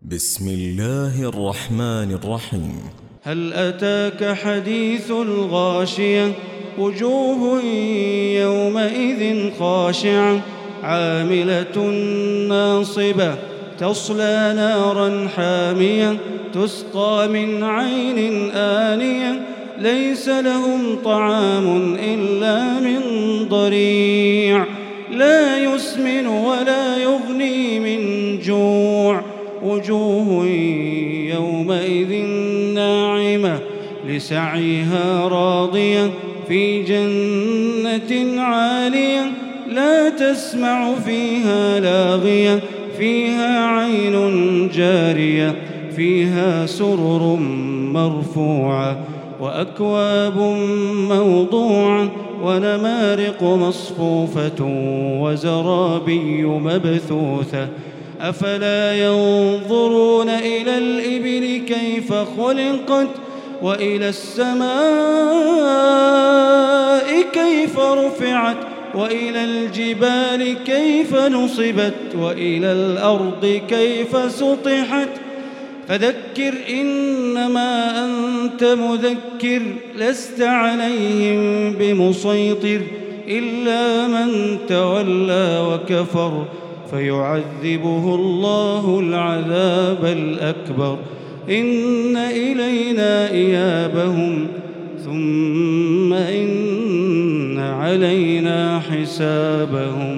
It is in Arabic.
بسم الله الرحمن الرحيم. هل أتاك حديث الغاشية؟ وجوه يومئذ خاشعة عاملة ناصبة تصلى نارا حامية تسقى من عين آنية ليس لهم طعام إلا من ضريع لا يسمن ولا يغني من جوع وجوه يومئذ ناعمة لسعيها راضية في جنة عالية لا تسمع فيها لاغية فيها عين جارية فيها سرر مرفوعة وأكواب موضوعة ونمارق مصفوفة وزرابي مبثوثة أفلا ينظرون إلى الإبل كيف خلقت وإلى السماء كيف رفعت وإلى الجبال كيف نصبت وإلى الأرض كيف سطحت فذكر إنما أنت مذكر لست عليهم بمسيطر إلا من تولى وكفر فيعذبه الله العذاب الأكبر إن إلينا إيابهم ثم إن علينا حسابهم.